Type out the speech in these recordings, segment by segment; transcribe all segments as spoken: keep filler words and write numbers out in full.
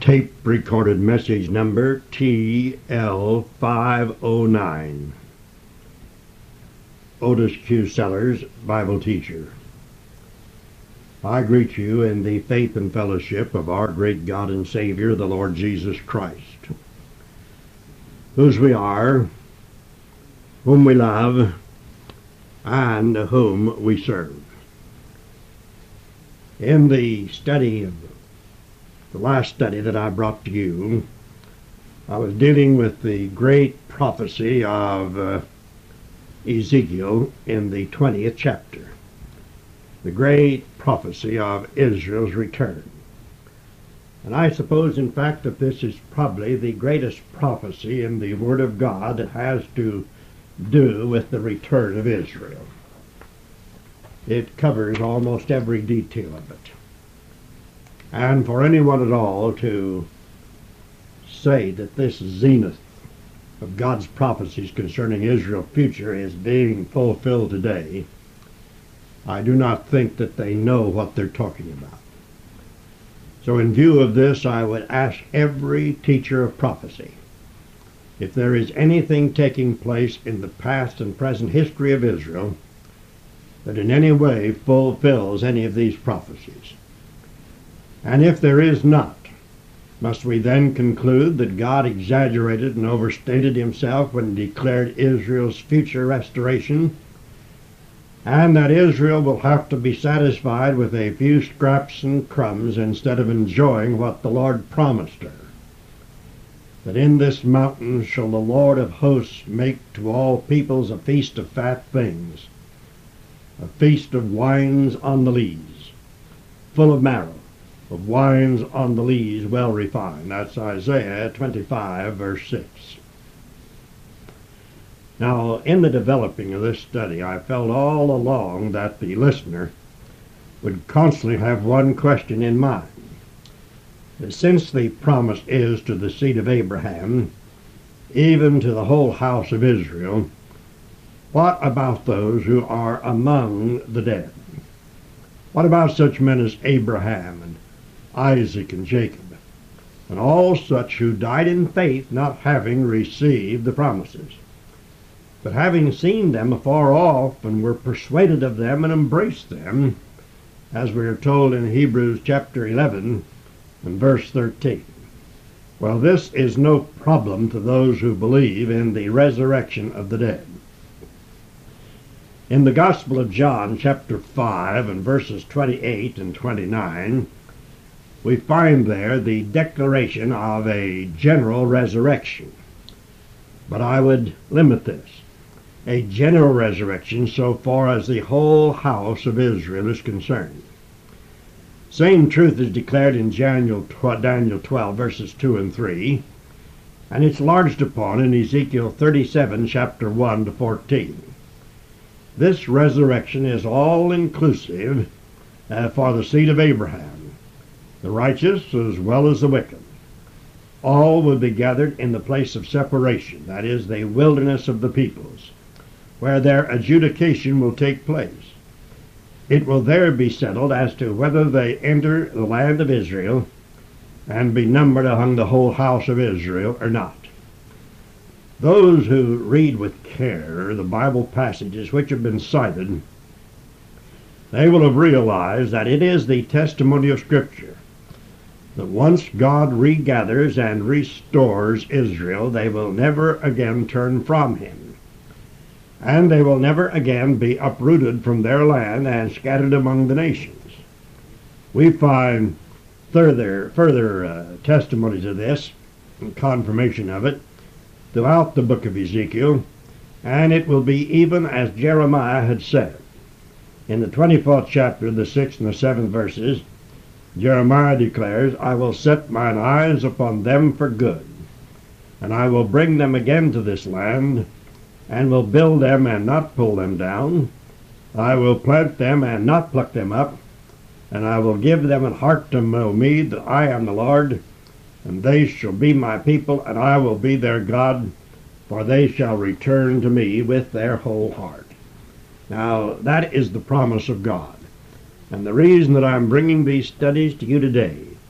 tape recorded message number T L five oh nine. Otis Q. Sellers, Bible teacher. I greet you in the faith and fellowship of our great God and Savior, the Lord Jesus Christ, whose we are, whom we love, and whom we serve. In the study of the last study that I brought to you, I was dealing with the great prophecy of uh, Ezekiel in the twentieth chapter, the great prophecy of Israel's return. And I suppose, in fact, that this is probably the greatest prophecy in the Word of God that has to do with the return of Israel. It covers almost every detail of it. And for anyone at all to say that this zenith of God's prophecies concerning Israel's future is being fulfilled today, I do not think that they know what they're talking about. So in view of this, I would ask every teacher of prophecy, if there is anything taking place in the past and present history of Israel that in any way fulfills any of these prophecies. And if there is not, must we then conclude that God exaggerated and overstated himself when he declared Israel's future restoration, and that Israel will have to be satisfied with a few scraps and crumbs instead of enjoying what the Lord promised her? That in this mountain shall the Lord of hosts make to all peoples a feast of fat things, a feast of wines on the lees, full of marrow, of wines on the lees well refined. That's Isaiah twenty-five, verse six. Now, in the developing of this study, I felt all along that the listener would constantly have one question in mind. Since the promise is to the seed of Abraham, even to the whole house of Israel, what about those who are among the dead? What about such men as Abraham and Isaac and Jacob, and all such who died in faith, not having received the promises, but having seen them afar off and were persuaded of them and embraced them, as we are told in Hebrews chapter eleven and verse thirteen. Well, this is no problem to those who believe in the resurrection of the dead. In the Gospel of John chapter five and verses twenty-eight and twenty-nine, we find there the declaration of a general resurrection. But I would limit this. A general resurrection so far as the whole house of Israel is concerned. Same truth is declared in Daniel twelve, verses two and three, and it's enlarged upon in Ezekiel thirty-seven, chapter one to fourteen. This resurrection is all-inclusive uh, for the seed of Abraham, the righteous as well as the wicked. All will be gathered in the place of separation, that is, the wilderness of the peoples, where their adjudication will take place. It will there be settled as to whether they enter the land of Israel and be numbered among the whole house of Israel or not. Those who read with care the Bible passages which have been cited, they will have realized that it is the testimony of Scripture that once God regathers and restores Israel, they will never again turn from him, and they will never again be uprooted from their land and scattered among the nations. We find further, further uh, testimonies of this and confirmation of it throughout the book of Ezekiel, and it will be even as Jeremiah had said. In the twenty-fourth chapter, the sixth and the seventh verses, Jeremiah declares, I will set mine eyes upon them for good, and I will bring them again to this land, and will build them and not pull them down. I will plant them and not pluck them up, and I will give them an heart to know me, that I am the Lord, and they shall be my people, and I will be their God, for they shall return to me with their whole heart. Now, that is the promise of God. And the reason that I'm bringing these studies to you today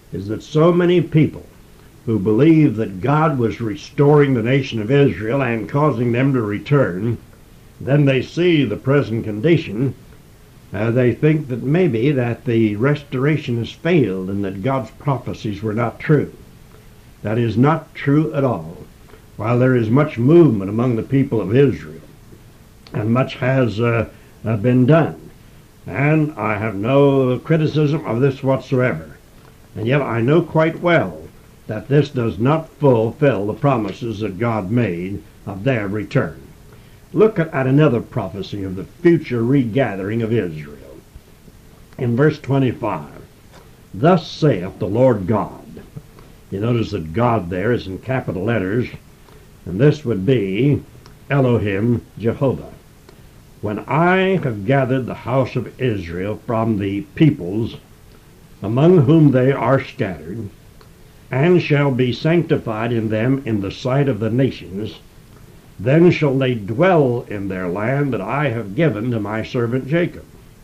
is that so many people who believe that God was restoring the nation of Israel and causing them to return, then they see the present condition, uh, they think that maybe that the restoration has failed and that God's prophecies were not true. That is not true at all. While there is much movement among the people of Israel, and much has uh, uh, been done, and I have no criticism of this whatsoever, and yet I know quite well that this does not fulfill the promises that God made of their return. Look at, at another prophecy of the future regathering of Israel. In verse twenty-five, thus saith the Lord God. You notice that God there is in capital letters, and this would be Elohim Jehovah. When I have gathered the house of Israel from the peoples among whom they are scattered, and shall be sanctified in them in the sight of the nations, then shall they dwell in their land that I have given to my servant Jacob,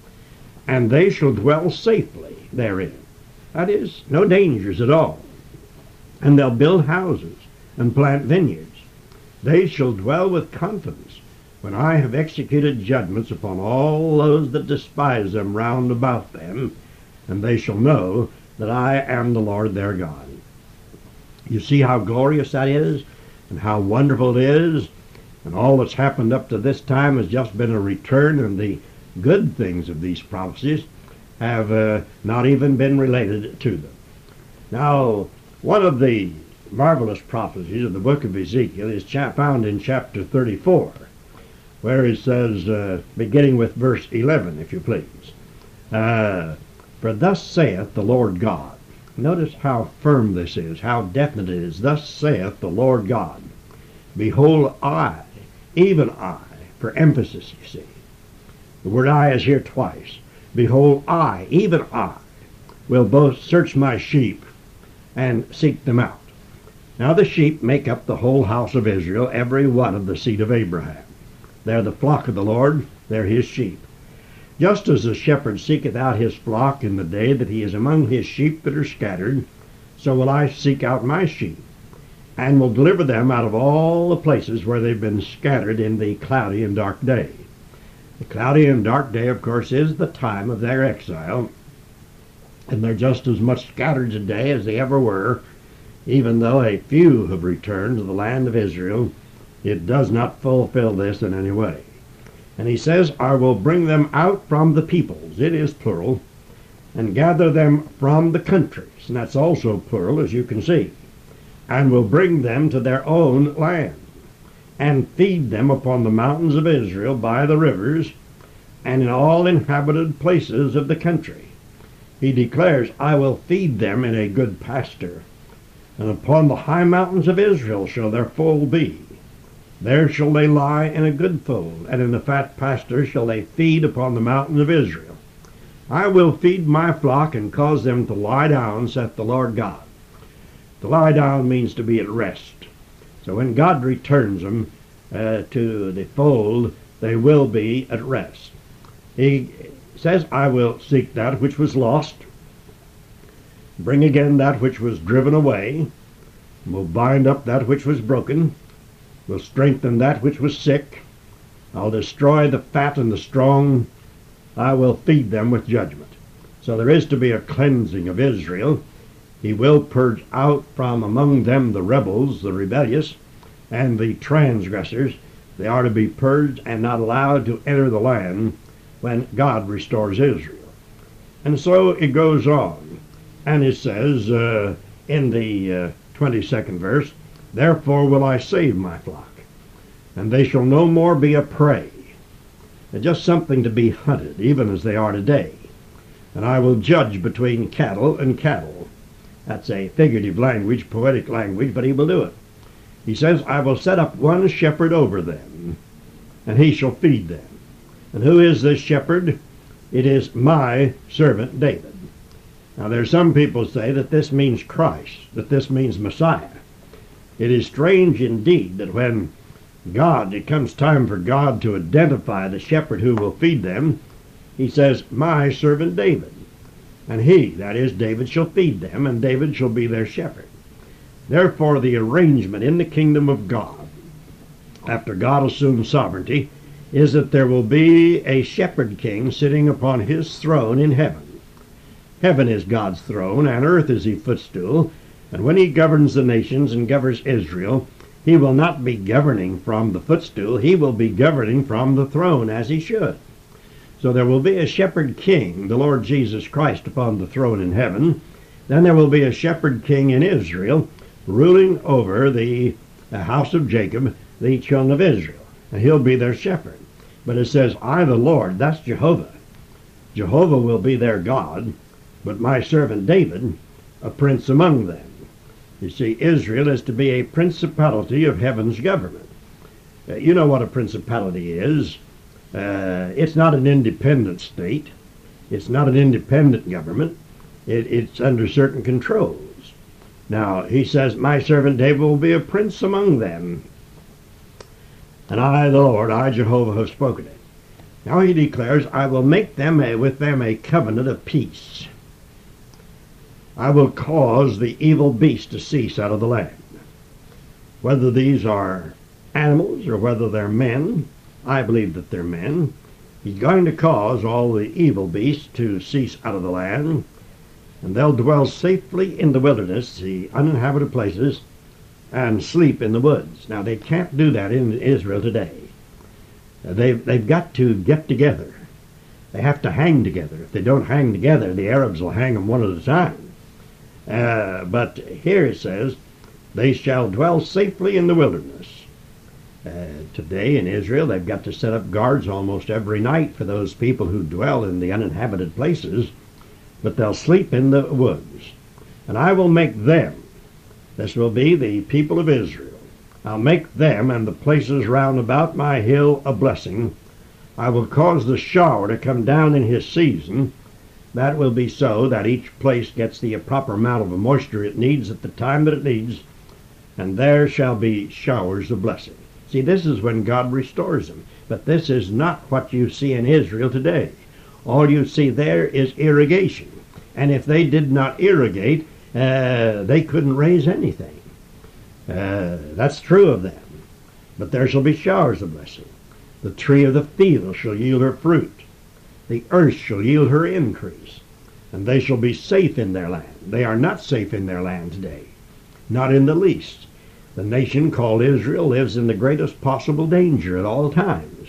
and they shall dwell safely therein. That is, no dangers at all. And they'll build houses and plant vineyards. They shall dwell with confidence when I have executed judgments upon all those that despise them round about them, and they shall know that I am the Lord their God. You see how glorious that is, and how wonderful it is, and all that's happened up to this time has just been a return, and the good things of these prophecies have uh, not even been related to them. Now, one of the marvelous prophecies of the book of Ezekiel is found in chapter thirty-four, where it says, uh, beginning with verse eleven, if you please, uh, for thus saith the Lord God. Notice how firm this is, how definite it is. Thus saith the Lord God. Behold, I, even I, for emphasis, you see. The word I is here twice. Behold, I, even I, will both search my sheep and seek them out. Now the sheep make up the whole house of Israel, every one of the seed of Abraham. They're the flock of the Lord, they're his sheep. Just as the shepherd seeketh out his flock in the day that he is among his sheep that are scattered, so will I seek out my sheep, and will deliver them out of all the places where they've been scattered in the cloudy and dark day. The cloudy and dark day, of course, is the time of their exile, and they're just as much scattered today as they ever were. Even though a few have returned to the land of Israel, it does not fulfill this in any way. And he says, I will bring them out from the peoples, it is plural, and gather them from the countries, and that's also plural, as you can see, and will bring them to their own land, and feed them upon the mountains of Israel by the rivers, and in all inhabited places of the country. He declares, I will feed them in a good pasture, and upon the high mountains of Israel shall their fold be. There shall they lie in a good fold, and in the fat pasture shall they feed upon the mountains of Israel. I will feed my flock and cause them to lie down, saith the Lord God. To lie down means to be at rest. So when God returns them uh, to the fold, they will be at rest. He says, I will seek that which was lost, bring again that which was driven away, will bind up that which was broken, will strengthen that which was sick. I'll destroy the fat and the strong. I will feed them with judgment. So there is to be a cleansing of Israel. He will purge out from among them the rebels, the rebellious, and the transgressors. They are to be purged and not allowed to enter the land when God restores Israel. And so it goes on. And it says uh, in the uh, twenty-second verse, therefore will I save my flock, and they shall no more be a prey. They're just something to be hunted, even as they are today. And I will judge between cattle and cattle. That's a figurative language, poetic language, but he will do it. He says, I will set up one shepherd over them, and he shall feed them. And who is this shepherd? It is my servant David. Now there's some people say that this means Christ, that this means Messiah. It is strange indeed that when God, it comes time for God to identify the shepherd who will feed them, he says, my servant David. and he, that is David, shall feed them, and David shall be their shepherd. Therefore the arrangement in the kingdom of God, after God assumes sovereignty, is that there will be a shepherd king sitting upon his throne in heaven. Heaven is God's throne, and earth is his footstool, and when he governs the nations and governs Israel, he will not be governing from the footstool, he will be governing from the throne as he should. So there will be a shepherd king, the Lord Jesus Christ, upon the throne in heaven. Then there will be a shepherd king in Israel, ruling over the, the house of Jacob, the children of Israel. And he'll be their shepherd. But it says, I the Lord, that's Jehovah. Jehovah will be their God, but my servant David, a prince among them. You see, Israel is to be a principality of heaven's government. Uh, you know what a principality is. Uh, it's not an independent state. It's not an independent government. It, it's under certain controls. Now, he says, my servant David will be a prince among them. And I, the Lord, I, Jehovah, have spoken it. Now he declares, I will make them a, with them a covenant of peace. I will cause the evil beast to cease out of the land. Whether these are animals or whether they're men, I believe that they're men. He's going to cause all the evil beasts to cease out of the land, and they'll dwell safely in the wilderness, the uninhabited places, and sleep in the woods. Now, they can't do that in Israel today. They've, they've got to get together. They have to hang together. If they don't hang together, the Arabs will hang them one at a time. Uh, but here it says, they shall dwell safely in the wilderness. Uh, today in Israel, they've got to set up guards almost every night for those people who dwell in the uninhabited places, but they'll sleep in the woods. And I will make them, this will be the people of Israel, I'll make them and the places round about my hill a blessing. I will cause the shower to come down in his season. That will be so that each place gets the proper amount of moisture it needs at the time that it needs, and there shall be showers of blessing. See, this is when God restores them. But this is not what you see in Israel today. All you see there is irrigation. And if they did not irrigate, uh, they couldn't raise anything. Uh, that's true of them. But there shall be showers of blessing. The tree of the field shall yield her fruit. The earth shall yield her increase. And they shall be safe in their land. They are not safe in their land today. Not in the least. The nation called Israel lives in the greatest possible danger at all times.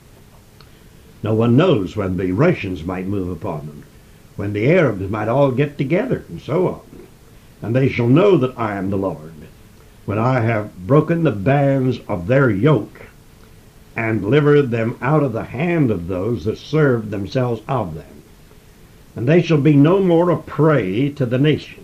No one knows when the Russians might move upon them, when the Arabs might all get together, and so on. And they shall know that I am the Lord, when I have broken the bands of their yoke, and delivered them out of the hand of those that served themselves of them. And they shall be no more a prey to the nations.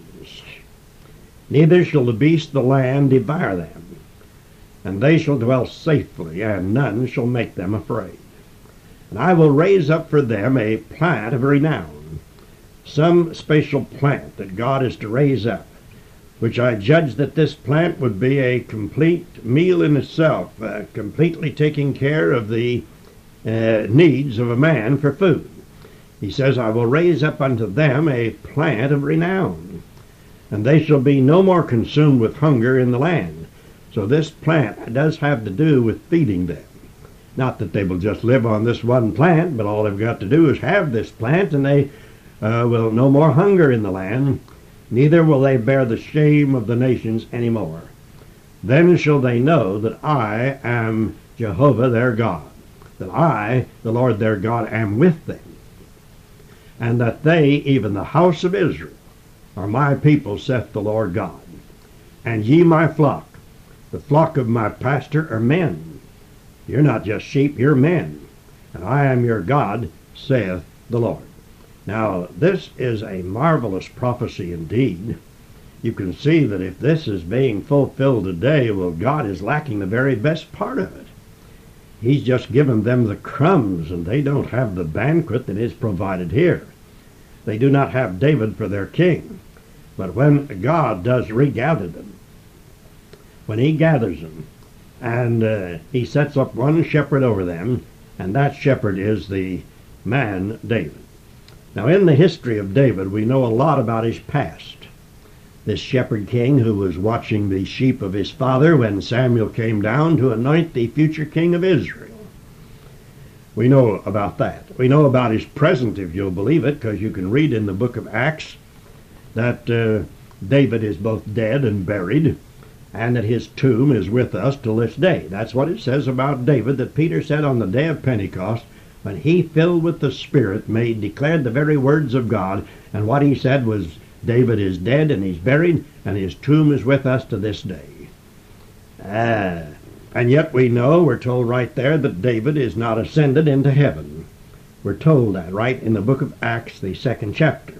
Neither shall the beast of the land devour them, and they shall dwell safely, and none shall make them afraid. And I will raise up for them a plant of renown, some special plant that God is to raise up, which I judge that this plant would be a complete meal in itself, uh, completely taking care of the uh, needs of a man for food. He says, I will raise up unto them a plant of renown, and they shall be no more consumed with hunger in the land. So this plant does have to do with feeding them. Not that they will just live on this one plant, but all they've got to do is have this plant, and they uh, will no more hunger in the land, neither will they bear the shame of the nations any more. Then shall they know that I am Jehovah their God, that I, the Lord their God, am with them, and that they, even the house of Israel, are my people, saith the Lord God. And ye my flock, the flock of my pastor, are men. You're not just sheep, you're men. And I am your God, saith the Lord. Now, this is a marvelous prophecy indeed. You can see that if this is being fulfilled today, well, God is lacking the very best part of it. He's just given them the crumbs, and they don't have the banquet that is provided here. They do not have David for their king. But when God does regather them, when he gathers them, and uh, he sets up one shepherd over them, and that shepherd is the man David. Now, in the history of David, we know a lot about his past. This shepherd king who was watching the sheep of his father when Samuel came down to anoint the future king of Israel. We know about that. We know about his present, if you'll believe it, because you can read in the book of Acts that uh, David is both dead and buried, and that his tomb is with us till this day. That's what it says about David, that Peter said on the day of Pentecost, when he, filled with the Spirit, made declared the very words of God, and what he said was, David is dead and he's buried, and his tomb is with us to this day. Ah. And yet we know, we're told right there, that David is not ascended into heaven. We're told that right in the book of Acts, the second chapter.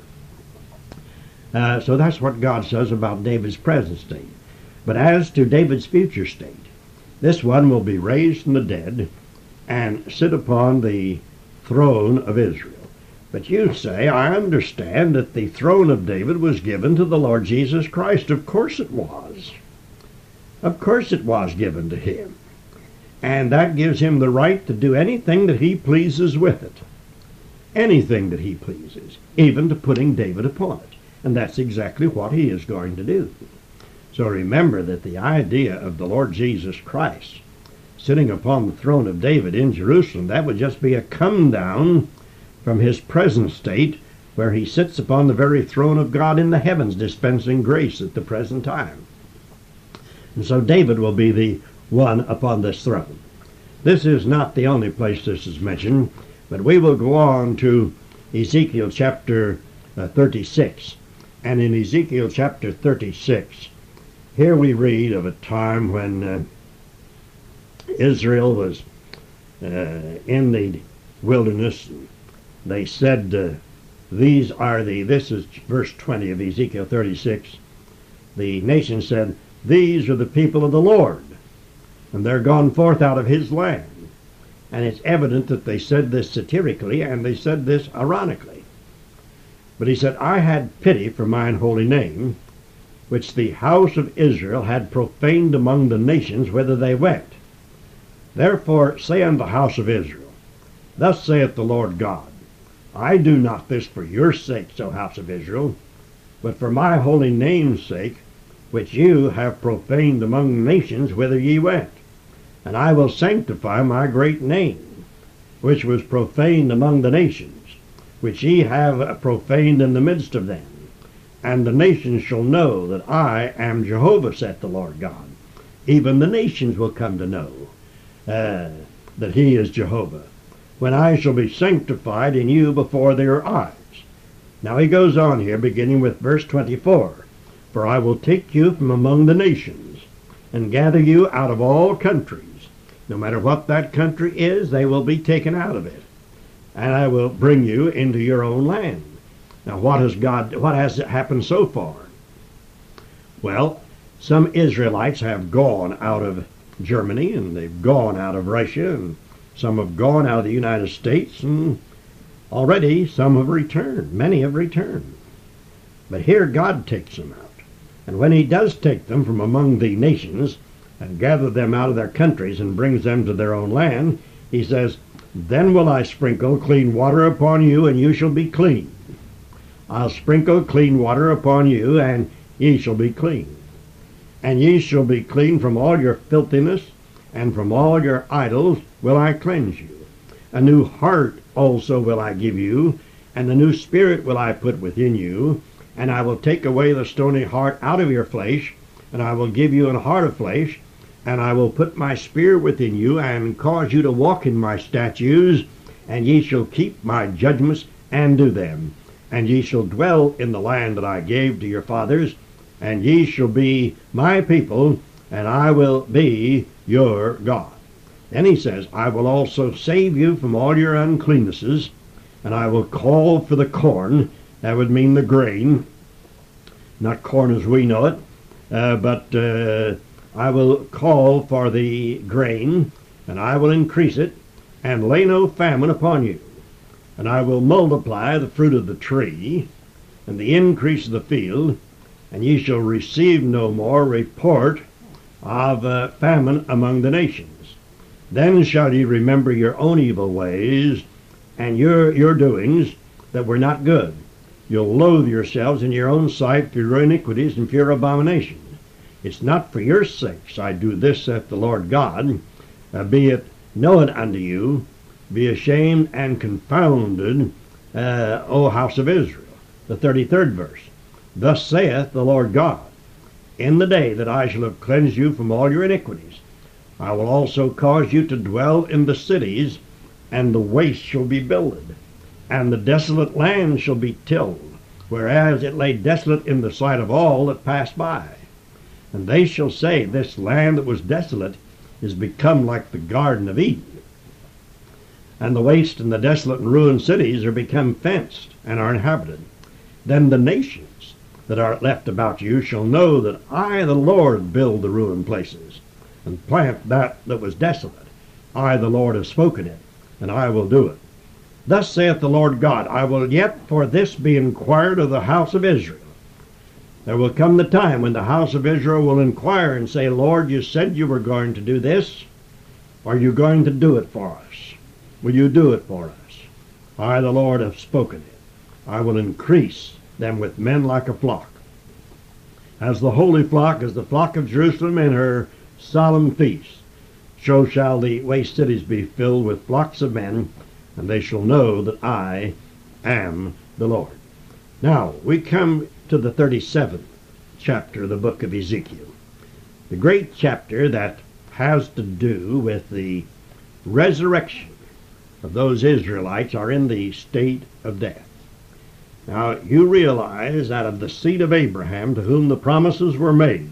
Uh, so that's what God says about David's present state. But as to David's future state, this one will be raised from the dead and sit upon the throne of Israel. But you say, I understand that the throne of David was given to the Lord Jesus Christ. Of course it was. Of course it was given to him. And that gives him the right to do anything that he pleases with it. Anything that he pleases, even to putting David upon it. And that's exactly what he is going to do. So remember that the idea of the Lord Jesus Christ sitting upon the throne of David in Jerusalem, that would just be a come down from his present state, where he sits upon the very throne of God in the heavens, dispensing grace at the present time. And so David will be the one upon this throne. This is not the only place this is mentioned, but we will go on to Ezekiel chapter uh, thirty-six. And in Ezekiel chapter thirty-six, here we read of a time when uh, Israel was uh, in the wilderness. They said, uh, these are the, this is verse twenty of Ezekiel thirty-six, the nation said, these are the people of the Lord, and they're gone forth out of his land. And it's evident that they said this satirically, and they said this ironically. But he said, I had pity for mine holy name, which the house of Israel had profaned among the nations whither they went. Therefore say unto the house of Israel, thus saith the Lord God, I do not this for your sakes, O house of Israel, but for my holy name's sake, which you have profaned among the nations whither ye went. And I will sanctify my great name, which was profaned among the nations, which ye have profaned in the midst of them. And the nations shall know that I am Jehovah, saith the Lord God. Even the nations will come to know uh, that he is Jehovah, when I shall be sanctified in you before their eyes. Now he goes on here, beginning with verse twenty-four. For I will take you from among the nations, and gather you out of all countries. No matter what that country is, they will be taken out of it. And I will bring you into your own land. Now what has God, what has happened so far? Well, some Israelites have gone out of Germany, and they've gone out of Russia, and some have gone out of the United States, and already some have returned. Many have returned. But here God takes them out. And when he does take them from among the nations and gather them out of their countries and brings them to their own land, he says, then will I sprinkle clean water upon you, and you shall be clean. I'll sprinkle clean water upon you, and ye shall be clean. And ye shall be clean from all your filthiness, and from all your idols will I cleanse you. A new heart also will I give you, and a new spirit will I put within you, and I will take away the stony heart out of your flesh, and I will give you an heart of flesh, and I will put my spirit within you, and cause you to walk in my statutes, and ye shall keep my judgments and do them. And ye shall dwell in the land that I gave to your fathers, and ye shall be my people, and I will be your God. Then he says, I will also save you from all your uncleannesses, and I will call for the corn. That would mean the grain, not corn as we know it, uh, but uh, I will call for the grain, and I will increase it, and lay no famine upon you. And I will multiply the fruit of the tree, and the increase of the field, and ye shall receive no more report of uh, famine among the nations. Then shall ye remember your own evil ways, and your, your doings, that were not good. You'll loathe yourselves in your own sight for your iniquities and for your abominations. It's not for your sakes I do this, saith the Lord God. Uh, be it known unto you, be ashamed and confounded, uh, O house of Israel. The thirty-third verse. Thus saith the Lord God, in the day that I shall have cleansed you from all your iniquities, I will also cause you to dwell in the cities, and the waste shall be builded, and the desolate land shall be tilled, whereas it lay desolate in the sight of all that passed by. And they shall say, this land that was desolate is become like the Garden of Eden. And the waste and the desolate and ruined cities are become fenced and are inhabited. Then the nations that are left about you shall know that I, the Lord, build the ruined places, and plant that that was desolate. I, the Lord, have spoken it, and I will do it. Thus saith the Lord God, I will yet for this be inquired of the house of Israel. There will come the time when the house of Israel will inquire and say, Lord, you said you were going to do this. Are you going to do it for us? Will you do it for us? I, the Lord, have spoken it. I will increase them with men like a flock. As the holy flock, as the flock of Jerusalem in her solemn feast, so shall the waste cities be filled with flocks of men, and they shall know that I am the Lord. Now, we come to the thirty-seventh chapter of the book of Ezekiel, the great chapter that has to do with the resurrection of those Israelites are in the state of death. Now, you realize that of the seed of Abraham, to whom the promises were made,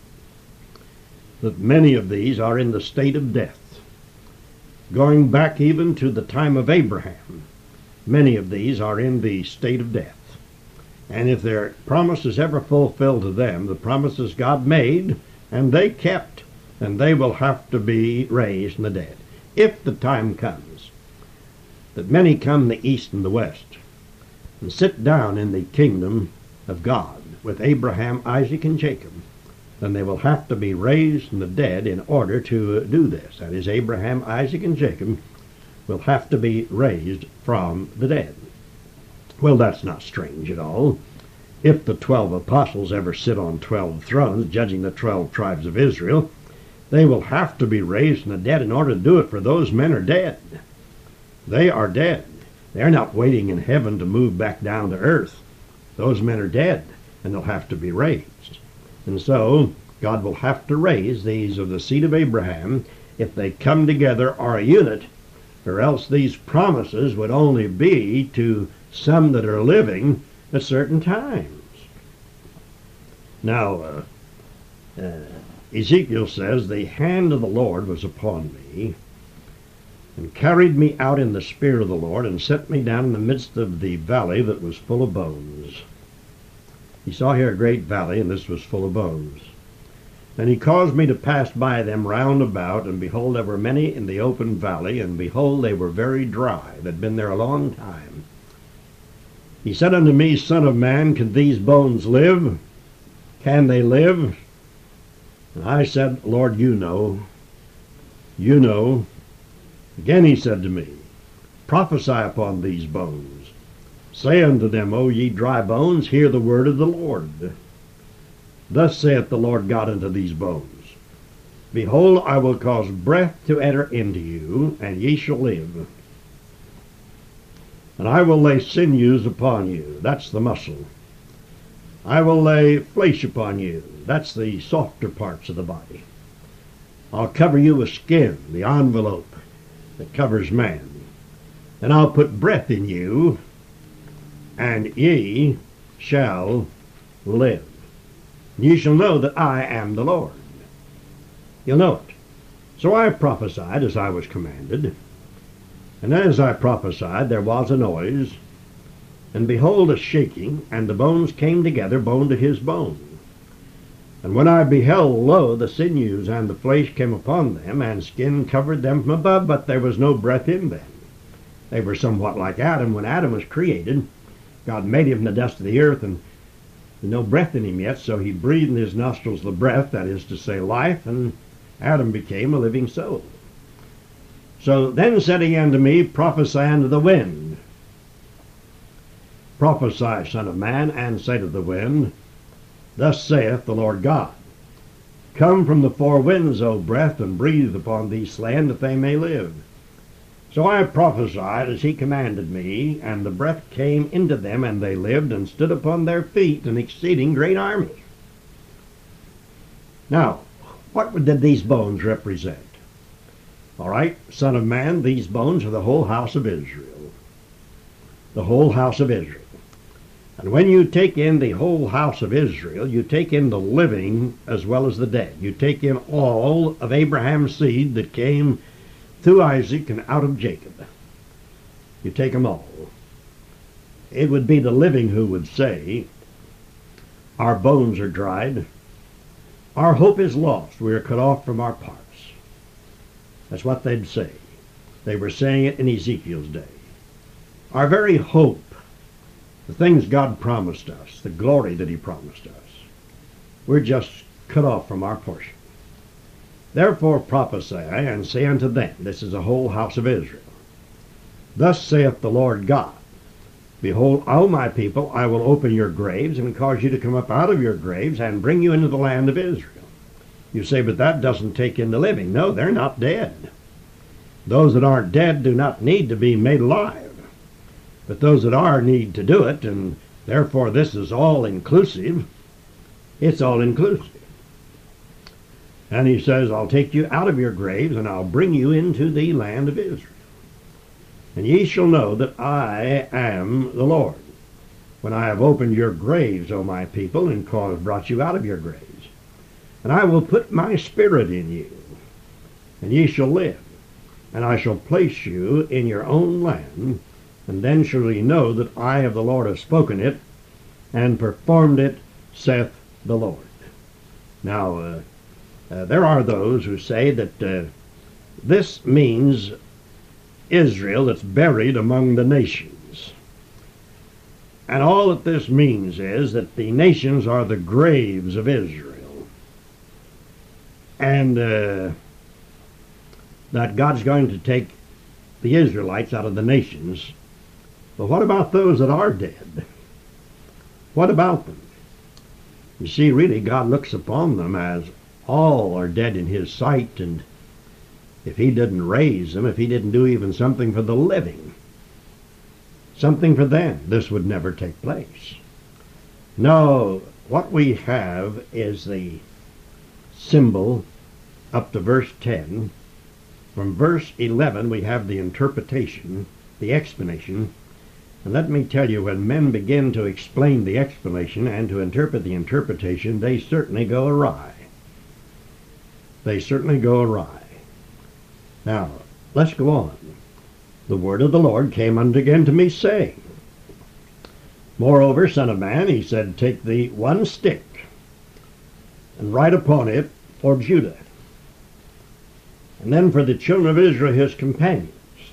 that many of these are in the state of death. Going back even to the time of Abraham, many of these are in the state of death. And if their promises ever fulfilled to them, the promises God made, and they kept, and they will have to be raised from the dead. If the time comes that many come the east and the west, and sit down in the kingdom of God with Abraham, Isaac, and Jacob, then they will have to be raised from the dead in order to do this. That is, Abraham, Isaac, and Jacob will have to be raised from the dead. Well, that's not strange at all. If the twelve apostles ever sit on twelve thrones, judging the twelve tribes of Israel, they will have to be raised from the dead in order to do it, for those men are dead. They are dead. They're not waiting in heaven to move back down to earth. Those men are dead, and they'll have to be raised. And so, God will have to raise these of the seed of Abraham if they come together are a unit, or else these promises would only be to some that are living at certain times. Now, uh, uh, Ezekiel says, the hand of the Lord was upon me, and carried me out in the spirit of the Lord, and set me down in the midst of the valley that was full of bones. He saw here a great valley, and this was full of bones. And he caused me to pass by them round about, and behold, there were many in the open valley, and behold, they were very dry, that had been there a long time. He said unto me, Son of man, can these bones live? Can they live? And I said, Lord, you know. You know. Again he said to me, Prophesy upon these bones. Say unto them, O ye dry bones, hear the word of the Lord. Thus saith the Lord God unto these bones, Behold, I will cause breath to enter into you, and ye shall live. And I will lay sinews upon you. That's the muscle. I will lay flesh upon you. That's the softer parts of the body. I'll cover you with skin, the envelope that covers man. And I'll put breath in you, and ye shall live. Ye shall know that I am the Lord. You'll know it. So I prophesied as I was commanded. And as I prophesied, there was a noise, and behold, a shaking, and the bones came together, bone to his bone. And when I beheld, lo, the sinews and the flesh came upon them, and skin covered them from above, but there was no breath in them. They were somewhat like Adam. When Adam was created, God made him from the dust of the earth, and there's no breath in him yet, so he breathed in his nostrils the breath, that is to say, life, and Adam became a living soul. So then said he unto me, Prophesy unto the wind. Prophesy, son of man, and say to the wind, Thus saith the Lord God, Come from the four winds, O breath, and breathe upon these land, that they may live. So I prophesied as he commanded me, and the breath came into them, and they lived, and stood upon their feet, an exceeding great army. Now, what did these bones represent? All right, son of man, these bones are the whole house of Israel. The whole house of Israel. And when you take in the whole house of Israel, you take in the living as well as the dead. You take in all of Abraham's seed that came through Isaac and out of Jacob. You take them all. It would be the living who would say, Our bones are dried. Our hope is lost. We are cut off from our parts. That's what they'd say. They were saying it in Ezekiel's day. Our very hope, the things God promised us, the glory that he promised us, we're just cut off from our portion. Therefore prophesy, and say unto them, this is the whole house of Israel, Thus saith the Lord God, Behold, O my people, I will open your graves, and cause you to come up out of your graves, and bring you into the land of Israel. You say, but that doesn't take in the living. No, they're not dead. Those that aren't dead do not need to be made alive. But those that are need to do it, and therefore this is all-inclusive. It's all-inclusive. And he says, I'll take you out of your graves, and I'll bring you into the land of Israel. And ye shall know that I am the Lord, when I have opened your graves, O my people, and caused brought you out of your graves. And I will put my spirit in you, and ye shall live. And I shall place you in your own land, and then shall ye know that I of the Lord have spoken it, and performed it, saith the Lord. Now, uh, uh, there are those who say that uh, this means Israel that's buried among the nations. And all that this means is that the nations are the graves of Israel. And uh, that God's going to take the Israelites out of the nations. But what about those that are dead? What about them? You see, really, God looks upon them as all are dead in his sight, and if he didn't raise them, if he didn't do even something for the living, something for them, this would never take place. No, what we have is the symbol up to verse ten. From verse eleven we have the interpretation, the explanation. And let me tell you, when men begin to explain the explanation and to interpret the interpretation, they certainly go awry. They certainly go awry. Now, let's go on. The word of the Lord came unto again to me, saying, Moreover, son of man, he said, take thee one stick, and write upon it for Judah, and then for the children of Israel his companions.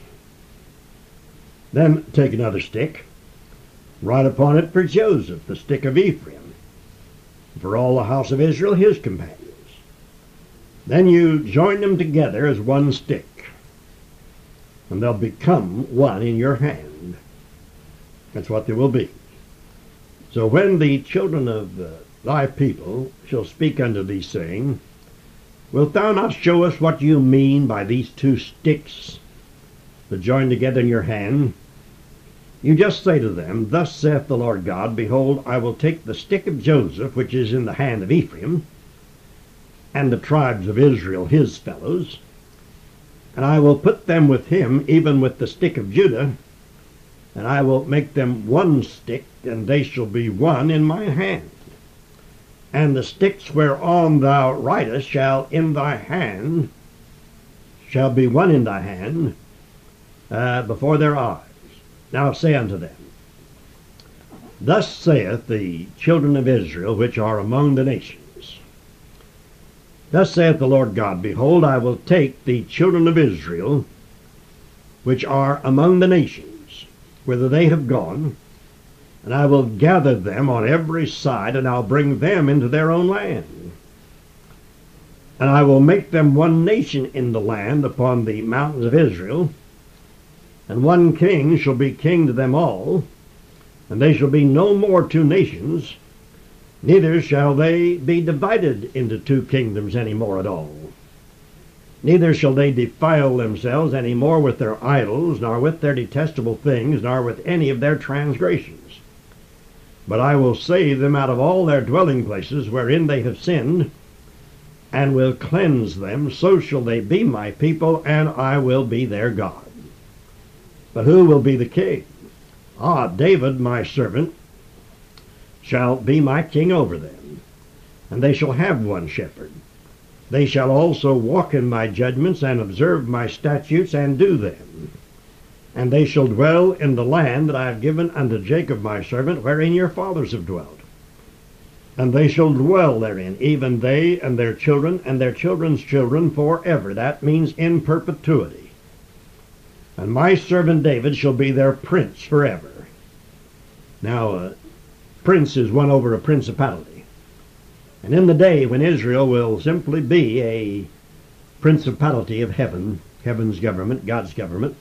Then take another stick, write upon it for Joseph, the stick of Ephraim, and for all the house of Israel his companions. Then you join them together as one stick, and they'll become one in your hand. That's what they will be. So when the children of uh, thy people shall speak unto thee, saying, Wilt thou not show us what you mean by these two sticks that join together in your hand? You just say to them, Thus saith the Lord God, Behold, I will take the stick of Joseph, which is in the hand of Ephraim, and the tribes of Israel his fellows, and I will put them with him, even with the stick of Judah, and I will make them one stick, and they shall be one in my hand. And the sticks whereon thou writest shall in thy hand, shall be one in thy hand, uh, before their eyes. Now say unto them, Thus saith the children of Israel, which are among the nations, Thus saith the Lord God, Behold, I will take the children of Israel, which are among the nations, whither they have gone, and I will gather them on every side, and I'll bring them into their own land. And I will make them one nation in the land upon the mountains of Israel, and one king shall be king to them all, And they shall be no more two nations, neither shall they be divided into two kingdoms any more at all. Neither shall they defile themselves any more with their idols, nor with their detestable things, nor with any of their transgressions. But I will save them out of all their dwelling places wherein they have sinned, and will cleanse them. So shall they be my people, and I will be their God. But who will be the king? Ah, David, my servant, shall be my king over them, and they shall have one shepherd. They shall also walk in my judgments, and observe my statutes, and do them. And they shall dwell in the land that I have given unto Jacob my servant, wherein your fathers have dwelt. And they shall dwell therein, even they and their children, and their children's children forever. That means in perpetuity. And my servant David shall be their prince forever. Now, uh, prince is one over a principality. And in the day when Israel will simply be a principality of heaven, heaven's government, God's government,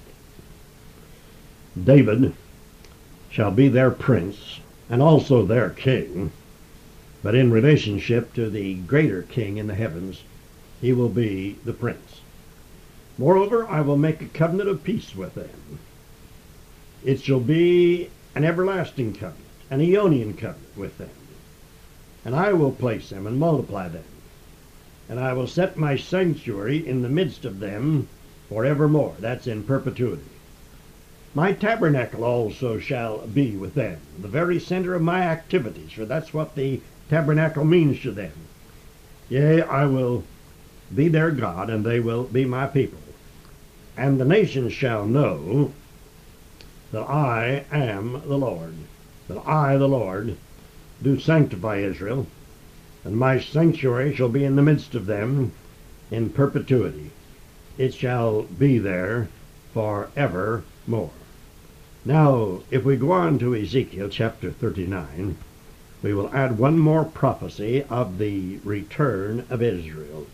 David shall be their prince and also their king. But in relationship to the greater king in the heavens, he will be the prince. Moreover, I will make a covenant of peace with them. It shall be an everlasting covenant, an aeonian covenant with them. And I will place them and multiply them. And I will set my sanctuary in the midst of them forevermore. That's in perpetuity. My tabernacle also shall be with them, the very center of my activities, for that's what the tabernacle means to them. Yea, I will be their God, and they will be my people. And the nations shall know that I am the Lord, that I, the Lord, do sanctify Israel, and my sanctuary shall be in the midst of them in perpetuity. It shall be there forevermore. Now, if we go on to Ezekiel chapter thirty-nine, we will add one more prophecy of the return of Israel.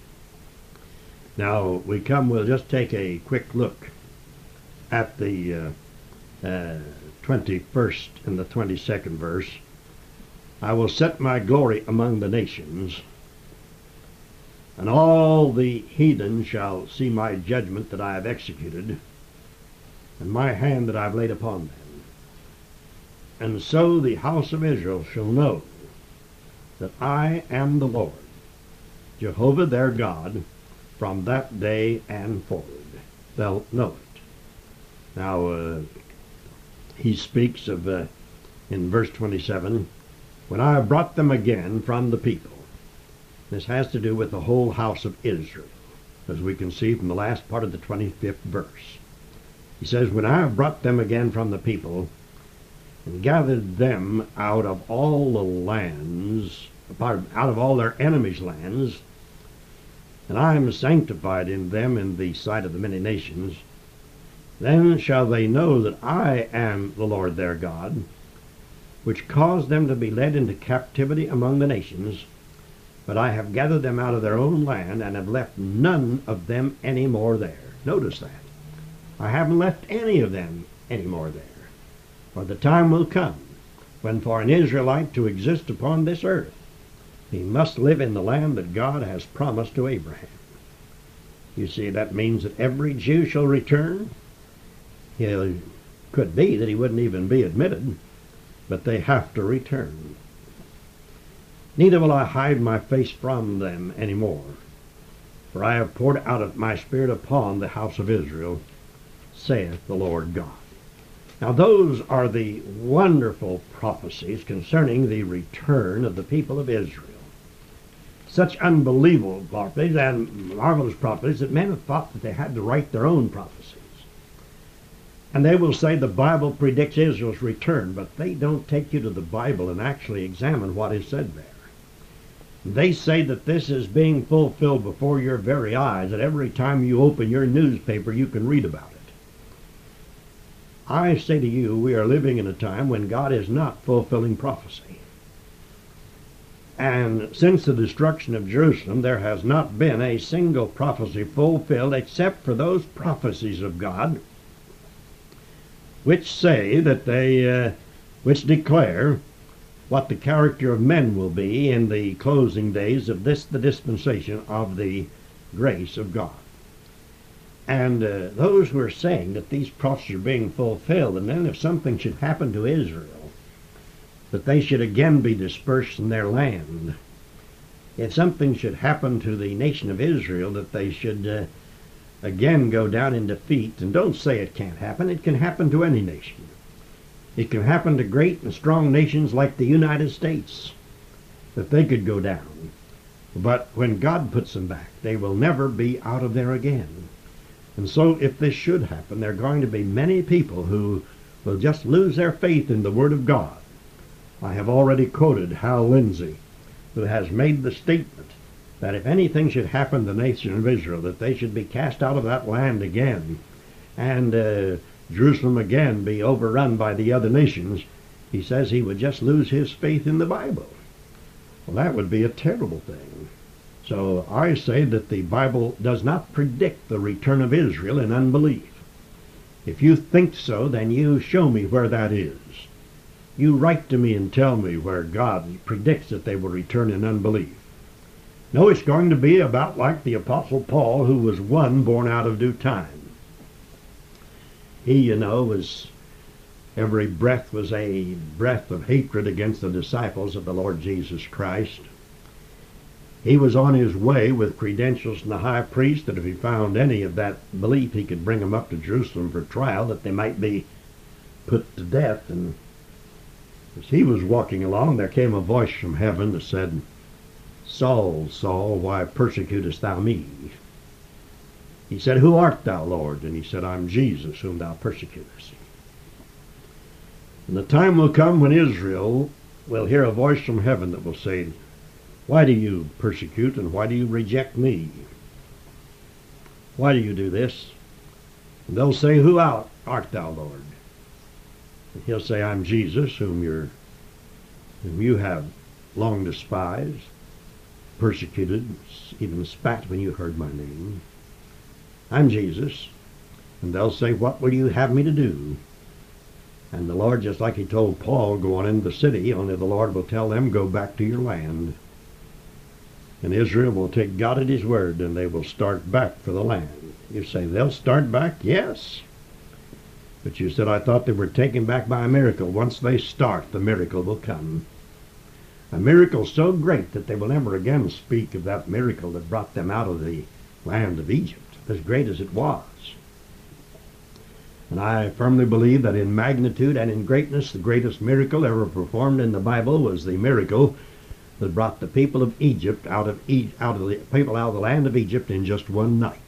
Now, we come, we'll just take a quick look at the uh, uh, twenty-first and the twenty-second verse. I will set my glory among the nations, and all the heathen shall see my judgment that I have executed, and my hand that I have laid upon them. And so the house of Israel shall know that I am the Lord, Jehovah their God, from that day and forward. They'll know it. Now, uh, he speaks of, uh, in verse twenty-seven, when I have brought them again from the people. This has to do with the whole house of Israel, as we can see from the last part of the twenty-fifth verse. He says, when I have brought them again from the people, and gathered them out of all the lands, out of all their enemies' lands, and I am sanctified in them in the sight of the many nations, then shall they know that I am the Lord their God, which caused them to be led into captivity among the nations, but I have gathered them out of their own land, and have left none of them any more there. Notice that. I haven't left any of them any more there. For the time will come when for an Israelite to exist upon this earth, he must live in the land that God has promised to Abraham. You see, that means that every Jew shall return. It could be that he wouldn't even be admitted, but they have to return. Neither will I hide my face from them any more, for I have poured out of my spirit upon the house of Israel, saith the Lord God. Now those are the wonderful prophecies concerning the return of the people of Israel. Such unbelievable prophecies and marvelous prophecies that men have thought that they had to write their own prophecies. And they will say the Bible predicts Israel's return, but they don't take you to the Bible and actually examine what is said there. They say that this is being fulfilled before your very eyes, that every time you open your newspaper you can read about it. I say to you, we are living in a time when God is not fulfilling prophecy. And since the destruction of Jerusalem, there has not been a single prophecy fulfilled except for those prophecies of God which say that they uh, which declare what the character of men will be in the closing days of this, the dispensation of the grace of God. And uh, those who are saying that these prophecies are being fulfilled, and then if something should happen to Israel, that they should again be dispersed from their land. If something should happen to the nation of Israel, that they should uh, again go down in defeat. And don't say it can't happen. It can happen to any nation. It can happen to great and strong nations like the United States, that they could go down. But when God puts them back, they will never be out of there again. And so if this should happen, there are going to be many people who will just lose their faith in the Word of God. I have already quoted Hal Lindsey, who has made the statement that if anything should happen to the nation of Israel, that they should be cast out of that land again, and uh, Jerusalem again be overrun by the other nations. He says he would just lose his faith in the Bible. Well, that would be a terrible thing. So I say that the Bible does not predict the return of Israel in unbelief. If you think so, then you show me where that is. You write to me and tell me where God predicts that they will return in unbelief. No, it's going to be about like the Apostle Paul, who was one born out of due time. He, you know, was, every breath was a breath of hatred against the disciples of the Lord Jesus Christ. He was on his way with credentials from the high priest that if he found any of that belief, he could bring them up to Jerusalem for trial, that they might be put to death. And as he was walking along, there came a voice from heaven that said, Saul, Saul, why persecutest thou me? He said, Who art thou, Lord? And he said, I'm Jesus, whom thou persecutest. And the time will come when Israel will hear a voice from heaven that will say, Why do you persecute and why do you reject me? Why do you do this? And they'll say, Who art thou, Lord? And he'll say, I'm Jesus, whom, you're, whom you have long despised, persecuted, even spat when you heard my name. I'm Jesus. And they'll say, What will you have me to do? And the Lord, just like he told Paul, go on into the city, only the Lord will tell them, Go back to your land. And Israel will take God at his word, and they will start back for the land. You say, they'll start back? Yes. But you said, I thought they were taken back by a miracle. Once they start, the miracle will come. A miracle so great that they will never again speak of that miracle that brought them out of the land of Egypt, as great as it was. And I firmly believe that in magnitude and in greatness, the greatest miracle ever performed in the Bible was the miracle that brought the people of Egypt out of e- out of the people out of the land of Egypt in just one night.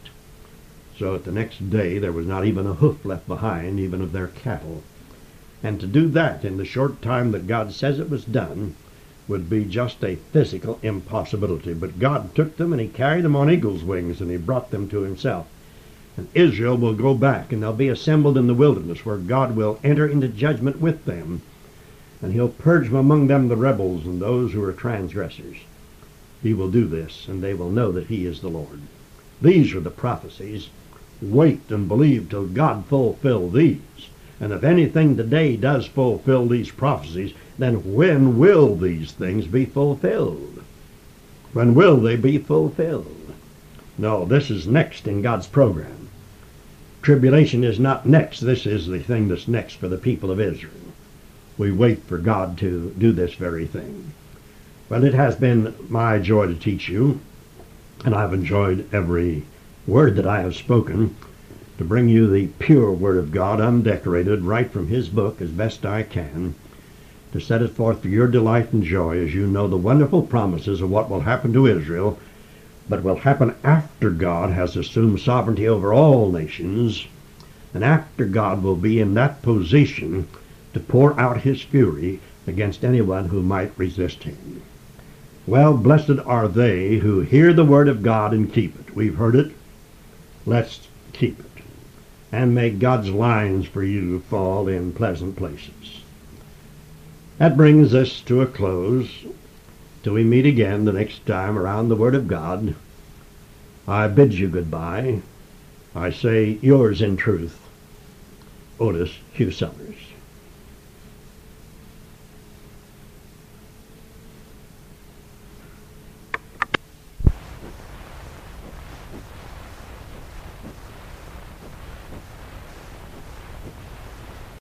So at the next day there was not even a hoof left behind, even of their cattle. And to do that in the short time that God says it was done would be just a physical impossibility. But God took them and he carried them on eagle's wings and he brought them to himself. And Israel will go back and they'll be assembled in the wilderness where God will enter into judgment with them. And he'll purge from among them the rebels and those who are transgressors. He will do this, and they will know that he is the Lord. These are the prophecies. Wait and believe till God fulfill these. And if anything today does fulfill these prophecies, then when will these things be fulfilled? When will they be fulfilled? No, this is next in God's program. Tribulation is not next. This is the thing that's next for the people of Israel. We wait for God to do this very thing. Well, it has been my joy to teach you, and I've enjoyed every word that I have spoken, to bring you the pure Word of God, undecorated, right from his book as best I can, to set it forth for your delight and joy as you know the wonderful promises of what will happen to Israel, but will happen after God has assumed sovereignty over all nations, and after God will be in that position to pour out his fury against anyone who might resist him. Well, blessed are they who hear the word of God and keep it. We've heard it. Let's keep it. And may God's lines for you fall in pleasant places. That brings us to a close. Till we meet again the next time around the Word of God, I bid you goodbye. I say yours in truth, Otis Hugh Summers.